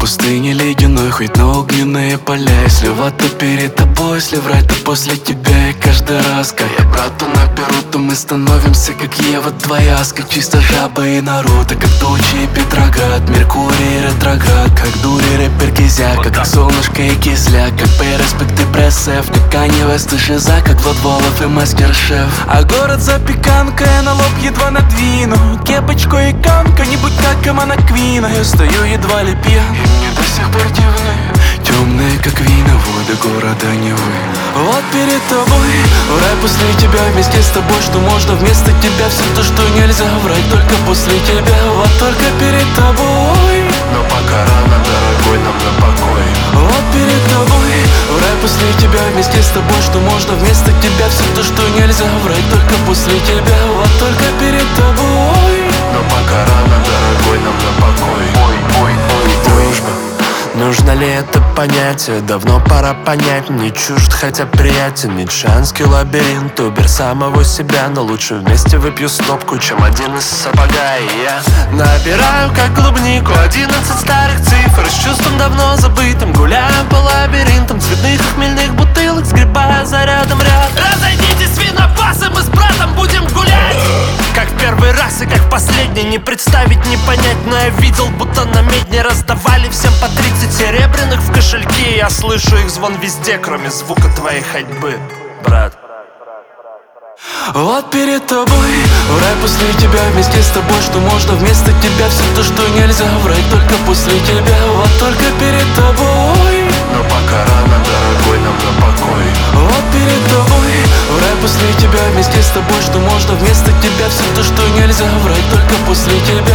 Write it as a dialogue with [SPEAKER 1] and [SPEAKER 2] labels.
[SPEAKER 1] пустыне ледяной, хоть на огненные поля. Если в ад, то перед тобой, если врать, то после тебя. И каждый раз, как я брату наберу, то мы становимся как Ева твоя, как чисто жаба и Наруто, как тучи и Петроград, Меркурий и ретроград, как дури рэпер Кизяка, как солнышко и кисляк, как переспект и пресс-эф, как Канье Вест и Шиза, как Влад Волов и Мастер-шеф. А город запеканка, я на лоб едва надвину кепочку и камка, не будь как Амана Квина. Я стою едва ли пьян, и мне до сих пор дивны, темные как вина, воды города Невы. Вот перед тобой, рай после тебя, вместе с тобой, что можно вместо тебя, все то, что нельзя врать, только после тебя. Вот только перед тобой,
[SPEAKER 2] но пока рано, дорогой, нам на покой.
[SPEAKER 1] вот перед тобой, рай после тебя, вместе с тобой, что можно вместо тебя, все то, что нельзя врать, только после тебя. Вот только перед тобой,
[SPEAKER 2] но пока рано, дорогой, нам на покой.
[SPEAKER 3] Дружба, нужно ли это понятие? Давно пора понять, не чужд, хотя приятен. Ницшанский лабиринт, убер самого себя, но лучше вместе выпью стопку, чем один из сапога. И я набираю, как клубнику, 11 старых цифр с чувством давно забытым. Гуляю по лабиринтам цветных и хмельных бутылок, сгребая зарядом ряд. Разойдитесь, свинопасы, мы с братом будем гулять. Как в первый раз и как в последний, не представить, не понять, но я видел, будто на медне раздавали всем по 30 серебряных в кошельке. Я слышу их звон везде, кроме звука твоей ходьбы, брат.
[SPEAKER 1] вот перед тобой, рай после тебя, вместе с тобой, что можно вместо тебя, все то, что нельзя врать, только после тебя. Вот только перед тобой,
[SPEAKER 2] но пока рано, дорогой, нам на покой.
[SPEAKER 1] вот перед тобой, рай после тебя, вместе с тобой, что можно вместо тебя, все то, что нельзя врать, только после тебя.